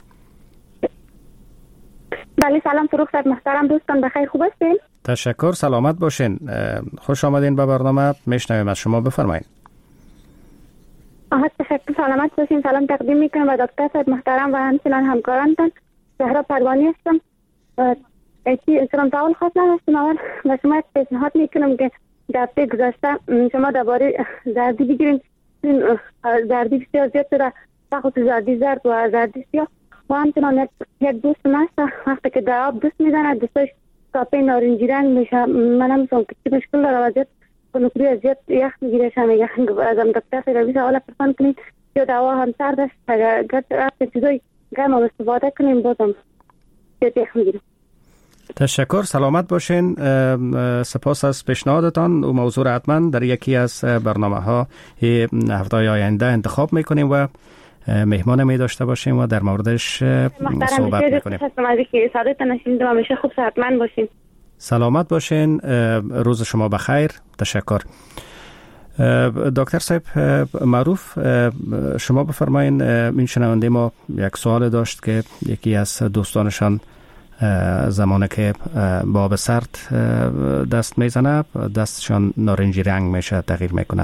بله سلام فروخ صاحب محترم، دوستان بخیر خوب هستین؟ تشکر، سلامت باشین. خوش آمدین به برنامه، میشنویم از شما، بفرمایید. آها تشکر، سلامت باشین. سلام تقدیم میکنم به دکتر صاحب محترم و همچنان همکارانتان. زهرا پروانی هستم. ایتی سلام تعال خاص نداشتم اول و شما پیشنهاد میکنم که در هفته گذشته شما درباره دردی بگیرین همچنین زردی بسیار زیاد شده، بخصوص زردی زرد و زردی سیاه. و همچنان یک دوست من است وقتی که در آب دست میزنه دستش کافه نارنجی رنگ میشه. من هم میگم که چی مشکل داره و زیاد کنکوری زیاد یخ میگیره شما یخ ازم دکتر سیرویس حالا پرسان کنید یا دوا هم سرد است اگر گرد چیزای گرم هم استفاده کنیم بازم زیاد یخ میگیره. تشکر، سلامت باشین. سپاس از پیشنهادتان و موضوع را حتما در یکی از برنامه ها هفته آینده انتخاب میکنیم و مهمان می داشته باشیم و در موردش صحبت میکنیم. خوب صحتمند باشین. سلامت باشین، روز شما بخیر. تشکر. دکتر صاحب معروف، شما بفرمایین. این شنونده ما یک سوال داشت که یکی از دوستانشان زمانی که با آب سرد دست میزنه دستشان نارنجی رنگ میشه، تغییر میکنه.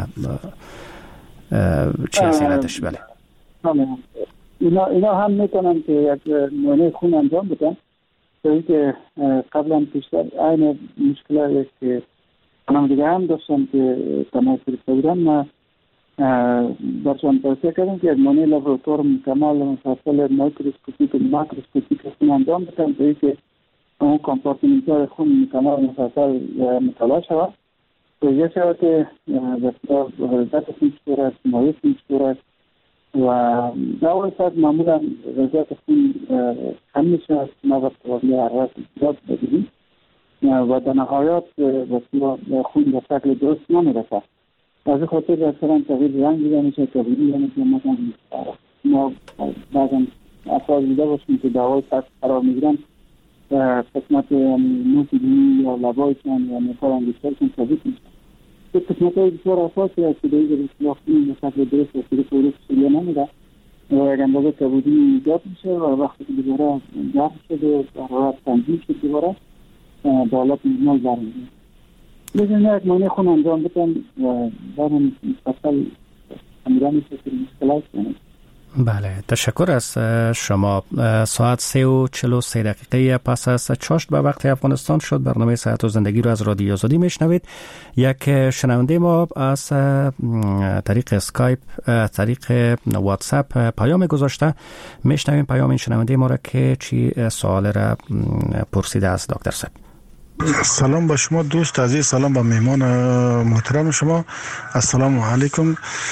چی از علتش؟ بله اینا اینا هم میتونن که یک معاینه خون انجام بدن تا اینکه قبلا پیشتر عین مشکلاتی که من دیگه هم داشتم که تماس گرفته بودم، ما برشان توصیه کردم که یک معاینه لابراتوار مکمل مفصل مایکروسکوپیک و ماکروسکوپیک خون انجام بدن تا اینکه اون کامپارتمنت‌های خون مکمل مفصل مطالعه شود تا یه شود که بسیار غلظت خون چطور است، مایع خون چطور است و در اول ساعت معمولا غلظت خون کم میشه از ما وقت وقتی حرارت زیاد بگیریم و در نهایت بسیار خون به شکل درست نمیرسه. از خاطر اکثرا تغییر رنگ دیده میشه، تغییر دیده میشه. مثلا ما بعضا افراد دیده باشیم که دوای سطح قرار میگیرن قسمت نوشیدنی یا لبایشان یا مثال انگشترشان تغییر میشه. که قسمت های بسیار اساسی هست که دیگه بسیار خون به شکل درست و سری پروس سریع نمیده و یک اندازه کبودی ایجاد میشه و وقتی که دوباره گرم شده حرارت تنظیم شد دوباره به حالت نرمال برمیگرده. لازم یک معاینه خون انجام بدن و برام مفصل فهمیدن میشه که مشکلات کنه. بله، تشکر از شما. ساعت سه و چهل و سه دقیقه پس از چاشت به وقت افغانستان شد. برنامه صحت و زندگی رو از رادیو آزادی میشنوید. یک شنونده ما از طریق اسکایپ، طریق واتساپ پیام گذاشته. میشنویم پیام این شنونده ما را که چی سوال را پرسیده است. دکتر صاحب سلام با شما دوست عزیز، سلام با مهمان محترم شما. السلام علیکم.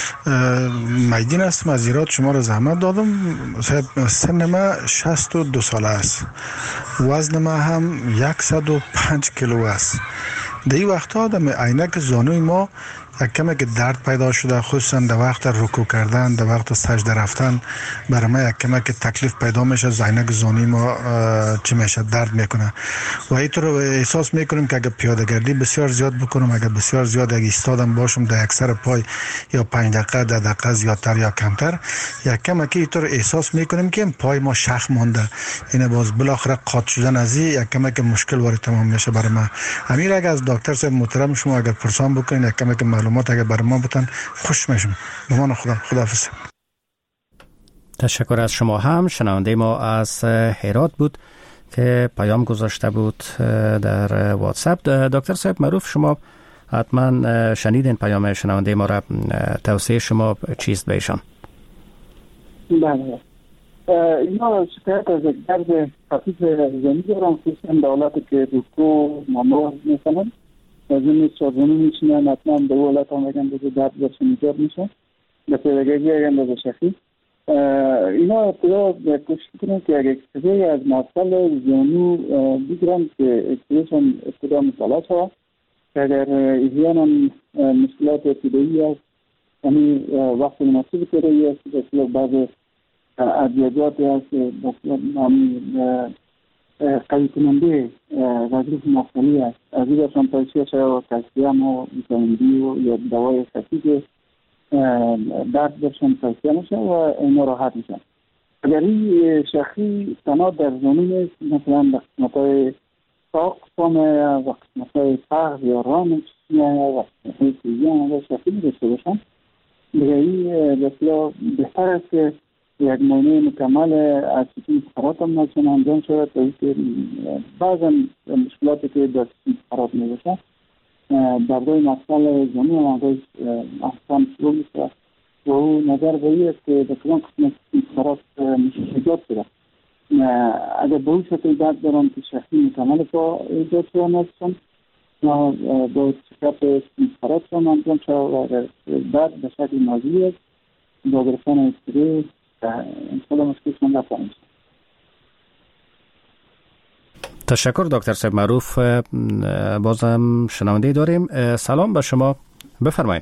میدین هستم از ایراد، شما را زحمت دادم. سن ما شصت و دو ساله است، وزن ما هم صد و پنج کیلو است. در این وقت آدم عینک زانوی ما یک کمی که درد پیدا شده، خصوصا در وقت رکوع کردن، در وقت سجده رفتن برای ما یک کمی که تکلیف پیدا میشه. عینک زانوی ما چی میشه، درد میکنه و اینطور احساس میکنیم که اگه پیاده گردی بسیار زیاد بکنم، اگه بسیار زیاد اگه ایستادم باشم در اکثر پای یا پنج دقیقه در دقیقه زیادتر یا کمتر، یک کمی که اینطور احساس میکنیم که پای ما شخ مانده. اینه باز بالاخره قاط شدن از این یک کمی که مشکل وارد تمام میشه برای ما. امیر اگه از دکتر صاحب محترم شما اگر پرسان بکنین یک کمی که معلومات اگر برای ما بتن خوش میشم. به من خدا خداحافظ. تشکر از شما هم. شنونده ما از هرات بود که پیام گذاشته بود در واتساپ. دکتر صاحب معروف، شما حتما شنیدین پیام شنونده ما را. توصیه شما چیست بهشان؟ بله، اینا شکایت از درد خفیف زنی دارن، خصوصا در حالتی که رکوع نماز میکنن از این چارزنی میشینن، حتما به حالت هم اگه اندازه درد برشون ایجاد میشه به پیداگردی اگه اندازه شخصی. اینا ابتدا کوشش کنن که اگه اکسپری از مفصل زانو بگیرن که اکسپریشن ابتدا مطالعه شود. اگر احیانا مشکلات ابتدایی هست، یعنی وقت مناسب ابتدایی هست، بسیار بعض ادویجاتی هست که بسیار قوی کننده وظیف مفصلی است. از این برشان توصیه شود کلسیم و ویتامین دی و یا دوای خفیف درد برشان توصیه میشه و اینا راحت میشن. اگر این شخصی تنها در زانو نیست، مثلا در قسمت‌های ساق پامه و قسمت‌های پغز یا ران یا قسمت‌های سوزیان و شخصی میداشته باشن، دیگه این بسیار بهتر است که یک معاینه مکمل از سیستم فقرات هم نشون انجام شود تا اینکه بعضا مشکلاتی که در سیستم فقرات میباشه دردهای مفصل زانو هم ازش احسان شروع میشه و او نظر به این است که به کدام قسم انتخابات ایجاد شده. اگر به اون شکل درد دارم که شخصی مکمل با ایجاد شده نستم و با شکل انتخابات شما انجام شده و اگر بعد به شکل نازی است با گرفتن اکسره انشاءالله مشکلشان رفت میشه. تشکر دکتر صاحب معروف. بازم شنونده داریم. سلام به شما، بفرمایید.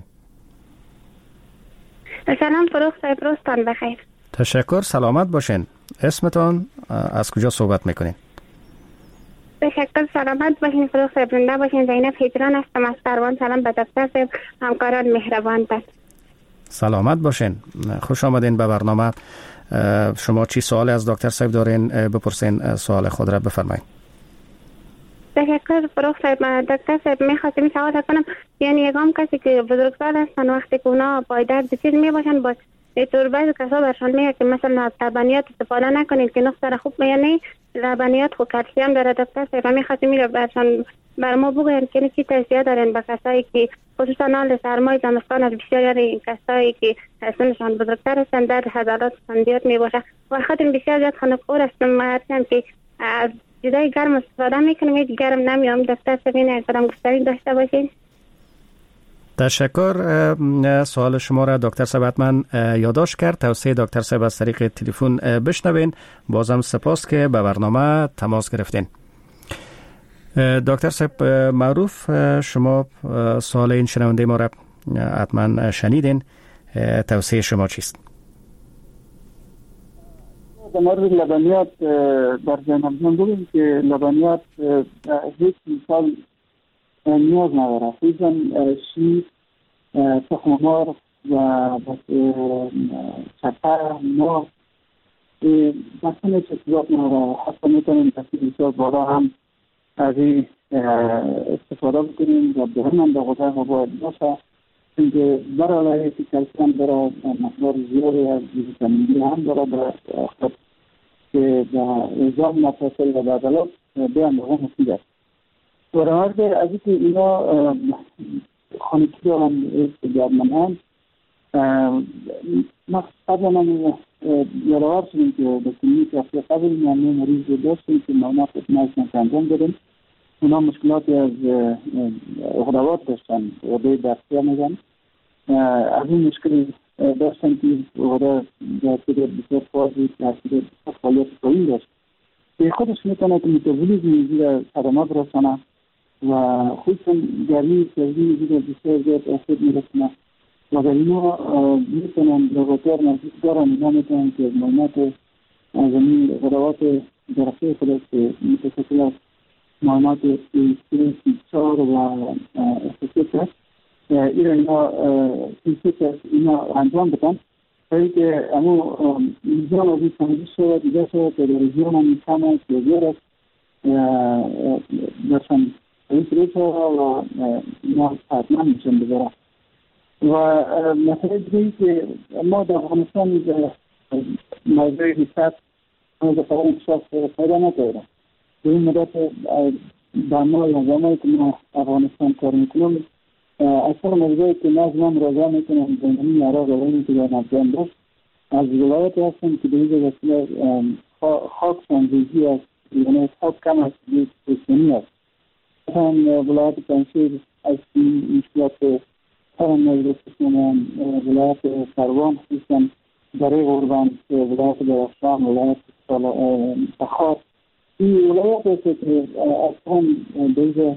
سلام فروخ صاحب، روزتان بخیر. تشکر، سلامت باشین. اسمتان، از کجا صحبت میکنین؟ تشکر، سلامت باشین فروخ صاحب، زنده باشین. زینب هجران هستم از کاروان. سلام به دکتر صاحب، همکاران مهربان تن. سلامت باشین، خوش آمدین به برنامه. شما چی سوالی از دکتر صاحب دارین بپرسین، سوال خود را بفرمایید. تشکر فروخ صاحب. دکتر صاحب میخواستم سوال کنم، یعنی یکم کسی که بزرگسال هستن وقتی که اونا پایدار بسیار میباشن با طور بعض کسا برشان میگه که مثلا لبنیات استفاده نکنید که نقص خوب میانه لبنیات خود کلسیم داره. دکتر صاحب میخواستم میره برشان بر ما بگوین که چی توصیه دارن به کسایی که خصوصا حال سرمای زمستان از بسیاری کسایی که سنشان بزرگتر هستن در حضرات زیاد میباشه و خاطر بسیار زیاد خنک‌خور هستن هستن که از چیزای گرم استفاده میکنم یه گرم نمیام. دکتر صاحب این کدام گفتاری داشته باشین. تشکر. سوال شما را دکتر صاحب حتما یادداشت کرد. توصیه دکتر صاحب از طریق تلفن بشنوین. بازم سپاس که به برنامه تماس گرفتین. دکتر صاحب معروف، شما سوال این شنونده ما را حتما شنیدین. توصیه شما چیست؟ در مورد لبنیات بر زینب جان بگیم که لبنیات هیچ مثال نیاز نداره. خصوصا شیر، تخم مرغ و چپه، مرغ مثلا چیزات نداره. حتی میتونیم تاثیر بسیار بالا هم از این استفاده بکنیم و به هم به غذای ما باید باشه، چون برای که کلسیم داره مقدار زیادی از ویتامین دی هم داره به خود که به نظام مفاصل و عضلات به اندازه مفید است. و در مورد از اینکه اینا خانگی دارن گردمنان، ما قبلا هم یادآور شدیم که به کلینیک هفته قبل یعنی مریض داشتیم که معاینات اتنایشن انجام دادیم. اونا مشکلاتی از غدوات داشتن، غده درسیه میگن. از این مشکل داشتن که غده درسیه بسیار فازی درسیه فعالیت پایین داشت که خودش میتونه که متابولیزم زیر صدمات رسانه و خصوصا گرمی سردی زیر بسیار زیاد آسیب میرسونه و در اینا میتونن لابراتوار نزدیک دارن. اینا میتونن که معاینات از این غدوات درسیه خودش که متشکل از معاینات چهار و استفیت هست اینا اینا استفیت اینا انجام بدن برای که امو میزان از این سنجی شود دیگه شود که در رژیم هم میکنه که زیر است درشان این سریع شود و اینا حتما میشن بذاره. و مسئله دیگه که ما در افغانستان موضوع حساب از قرآن شخص پیدا نکردم. به این مدت دانمای و زمانی که ما افغانستان کار میکنم اکثر موضوعی که نظمم رازه میکنم زمینی عراق و اینی که در نفجان داشت از ولایت هستم که دیگه وسیله خاک سنجیزی است، یعنی خاک کم است، دیگه پوستنی است. مثلا ولایت پنشیر از این مشکلات هرم مجلس کنم، ولایت سروان خصوصا دره غربان، ولایت درخشان، ولایت سخار. این ولایت است که اصلا دیگه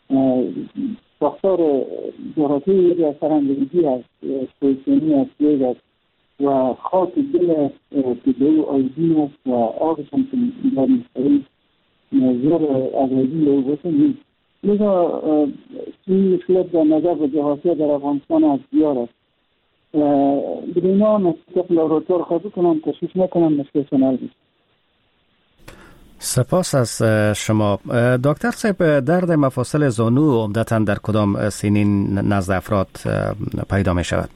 ساختار جغرافی یکی از فرهنگی است، سویسینی است، یک است و خاک دل که به او آیدین است و آبش هم که در مستقیم زیر از آیدین به او بسن نیست. لذا این مشکلات در نظر و جهاتی در افغانستان از بیار است. به اینا نسبت لابراتوار خواهد کنم تشویش نکنم مشکلشان حل بشه. سپاس از شما. دکتر صاحب، درد مفاصل زانو عمدتاً در کدام سنین نزد افراد پیدا می شود؟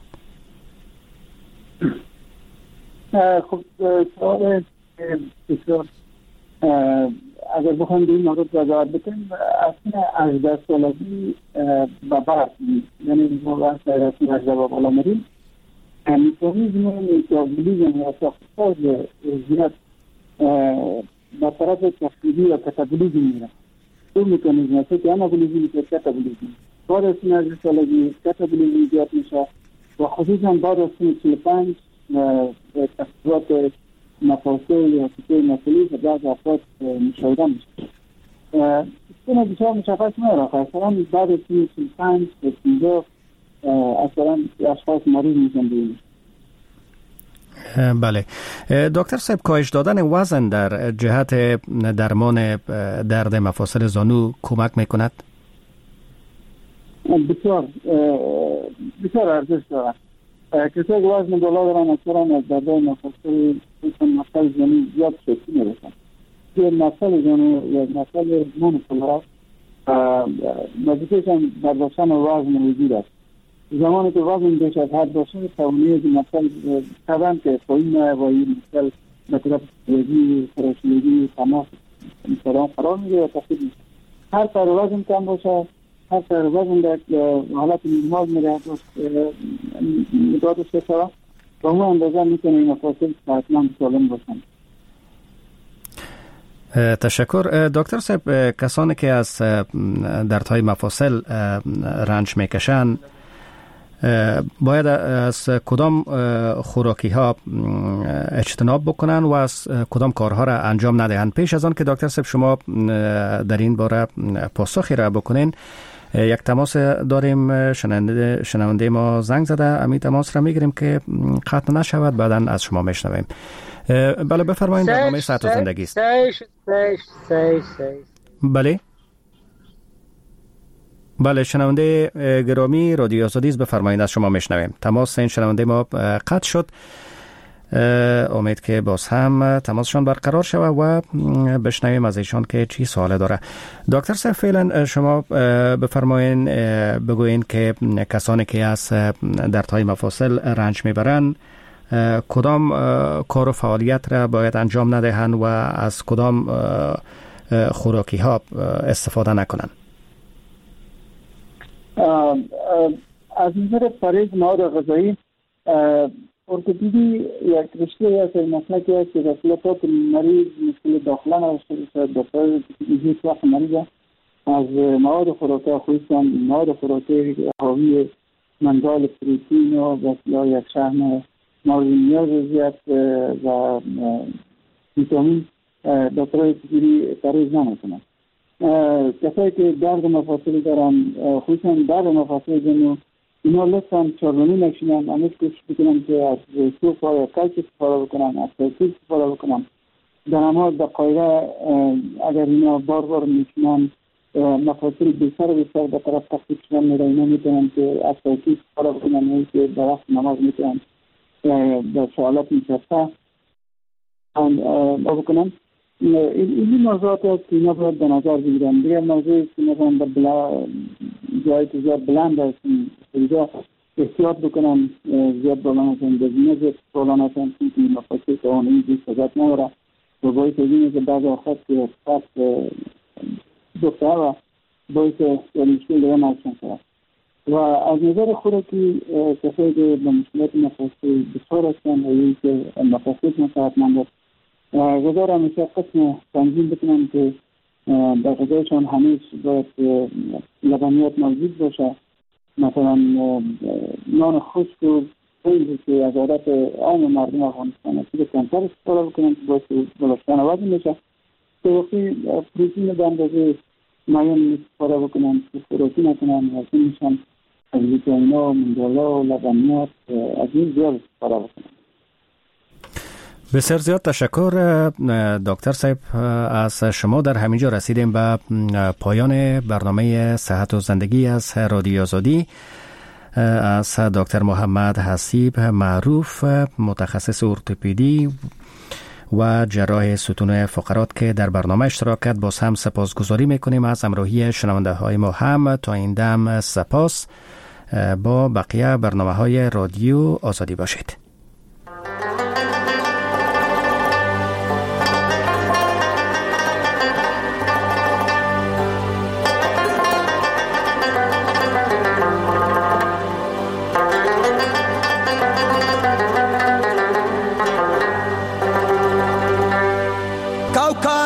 خب سوال بسیار اگر بخوایم به این مورد وضاحت بکنیم اصلا هجده سالگی به بعد، یعنی ما بحث رسمی هجده و بالا مریم مکانیزم متابولیزم یا ساختار عضویت به طرف تخریبی یا کاتابولیزم میره. دو مکانیزم هست که انابولیزم و کاتابولیزم. بعد از این از سالگی کاتابولیزم زیاد میشه و خصوصا بعد از سن چهل و پنج تخصیصات مفاصل یا سیستم مسئولی که بعض افراد مشاهده میشه. سن بسیار مشخص نمیره. اصلا بعد از سن چهل و پنج تا پنجاه اصلا اشخاص مریض میشن بینید. بله دکتر صاحب، کاهش دادن وزن در جهت درمان درد مفاصل زانو کمک میکند؟ بسیار بسیار ارزش دارد. کسایی که وزن بالا دارن اکثرا از دردهای مفاصل مفصل زانو زیاد شکلی میرسن. که مفصل زانو یا مفصل مونوپولار نزدیکش هم برداشتن وزن وجود است. زمانی که وزن بیش از حد باشه توانایی که مثلا طبعا که پایین و این مثل به طرف سویدی، فراشیدی، تماس مثلا قرار میگه و تخصیل میشه. هر سر وزن کم باشه، هر سر وزن در حالت نرمال میره مدادش بشه و اون اندازه میتونه این مفاصل صحتمند سالم باشن. تشکر دکتر صاحب. کسانی که از دردهای مفاصل رنج میکشن باید از کدام خوراکی ها اجتناب بکنن و از کدام کارها را انجام ندهند؟ پیش از آن که دکتر صاحب شما در این باره پاسخی را بکنین، یک تماس داریم. شنونده شنونده ما زنگ زده. امی تماس را میگیریم که قطع نشود، بعدا از شما میشنویم. بله بفرمایید. برنامه صحت و زندگی است. بله بله شنونده گرامی رادیو آزادی است، بفرمایید از شما میشنویم. تماس این شنونده ما قطع شد. امید که باز هم تماسشان برقرار شود و بشنویم از ایشان که چی سوال داره. دکتر صاحب فعلا شما بفرمایید بگوین که کسانی که از دردهای مفاصل رنج میبرن کدام کار و فعالیت را باید انجام ندهند و از کدام خوراکی ها استفاده نکنند؟ از نظر پرهیز مواد غذایی، ارتوپدی یک رشته است، مسلکی است که اختلافات مریض مشکل داخلان داشته باشه. دکتر هیچ وقت مریض از مواد خوراکی خصوصا مواد خوراکی حاوی منزال پروتئین و بسیار یک شحنه مورد نیاز زیاد و ویتامین دکتر ارتوپدی پرهیز نمیکنند. کسایی که درد مفاصل دارن، خصوصا درد مفاصل زانو، اینا لطفاً چارلونی نشینن. همیشه کوشش بکنن که از سوپ یا کلچ استفاده بکنن، از سایکل استفاده بکنن. در اما به قاعده اگر اینا بار بار میشنن مفاصل بیشتر بیشتر به طرف تخصیص شدن میره، اینا میتونن که از سایکل استفاده بکنن، یعنی که در وقت نماز میتونن در سوالات میشسته بکنن. این موضوعات است که اینا باید به نظر بگیرن. دیگر موضوعی که مثلا در بلا جایی که زیاد بلند است اینجا احتیاط بکنن، زیاد بالا نشن، گزینه زیاد بالا نشن، چون که مفاصل که آن این دیست سزد نماره و باید اینه که بعض آخر که خط دکتر و باید مشکل دیگه نشن کرد. و از نظر خوراکی کسایی که به مشکلات مفاصل بسیار هستن و این که مفاصل صحتمند است غذا را همیشه قسم تنظیم بکنم که در غذایشان همیشه باید لبنیات موجود باشه. مثلا نان خشک و خیلی که از عادت عام مردم افغانستان است که کمتر استفاده بکنم که باید بلاشتن وزن میشه. توقعی پروتین به اندازه معین استفاده بکنم که خوراکی نکنم وزن میشن. از ویتامینا، منرال‌ها و لبنیات از این زیاد استفاده بکنم. بسیار زیاد تشکر دکتر صاحب از شما. در همینجا رسیدیم به پایان برنامه صحت و زندگی از رادیو آزادی. از دکتر محمد حسیب معروف، متخصص ارتوپدی و جراح ستون فقرات که در برنامه اشتراک کرد، باز هم سپاسگزاری میکنیم از همراهی شنونده های ما. هم تا این دم سپاس. با بقیه برنامه های رادیو آزادی باشید.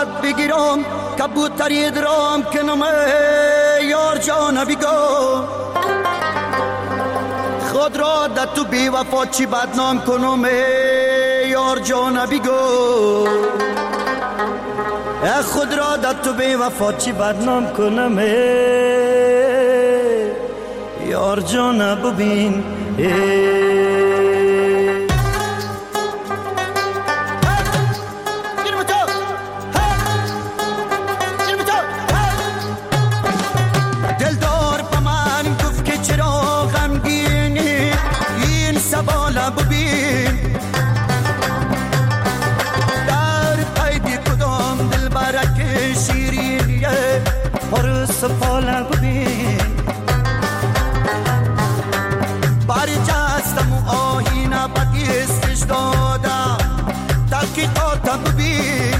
خط بگیرم کبوتری درام کنم یار جان بگو خود را در تو بی وفا چی بدنام کنم یار جان بگو خود را در تو بی وفا چی بدنام کنم یار جان ببین دلدار با من گفت که چرا غمگینی این سوالا ببین در قیدی کدام دل برک شیرینیه پر سفالا ببین برجستم و آهینه بکستش دادم تحقیقاتم ببین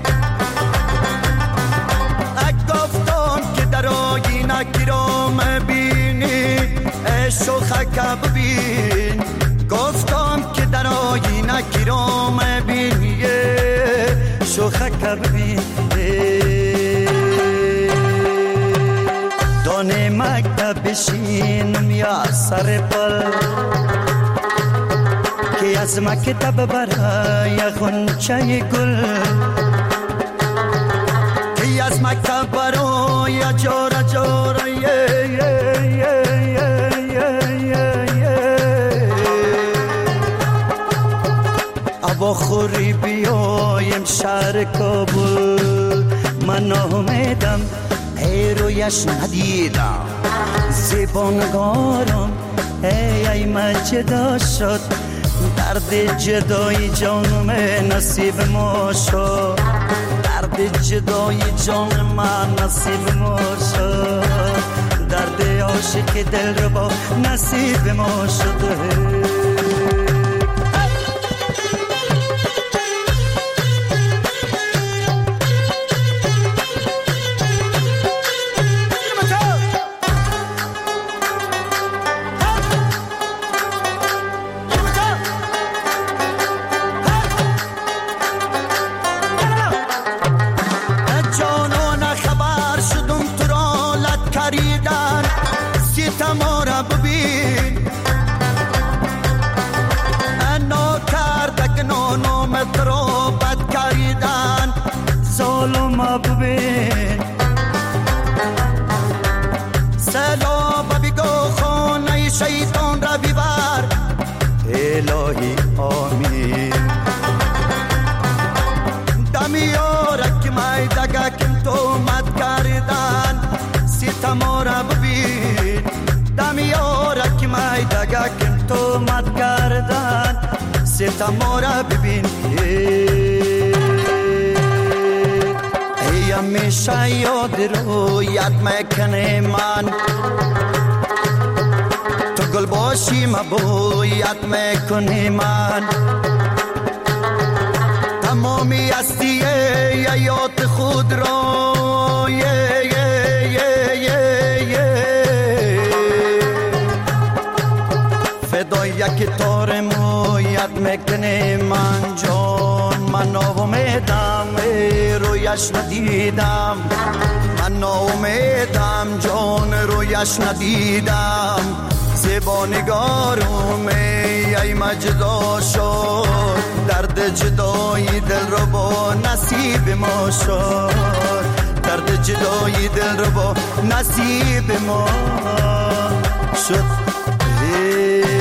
گفتم که در آینه گرام بینی شوخک ببین گفتم که در آینه گرام بینی شوخک ببین دانه مکتب بشینم یا سر پل که از مکتب برای غنچه گل که از مکتب برای جارا جارا یه یه یه یه یه ابا خوری بیایم شهر کابل من آمدم ای رویش ندیدم زبانگارم ای ای من جدا شد درد جدای جانم نصیب ما شد درد جدای جان من نصیب ما شد درد عاشق دل رو با نصیب ما شده ظالم ببین سلام بگو خانه شیطان را ببر الهی آمین دمیارک مای دگکم تو مد کردن ستما را ببین دمیارک مای دگکم تو مد کردن ستما را ببین همیشه یاد رو یاد میکنه من تو گل باشی مبو یاد میکنه من تمامی هستیه یاد خود رو یه یه یه یه یه فدای یک تار مو یاد میکنه من جان من آمیدم رویش ندیدم من آمیدم جان رویش ندیدم زبانگارم ای مجدا شد درد جدای دل رو با نصیب ما شد درد جدای دل رو با نصیب ما شد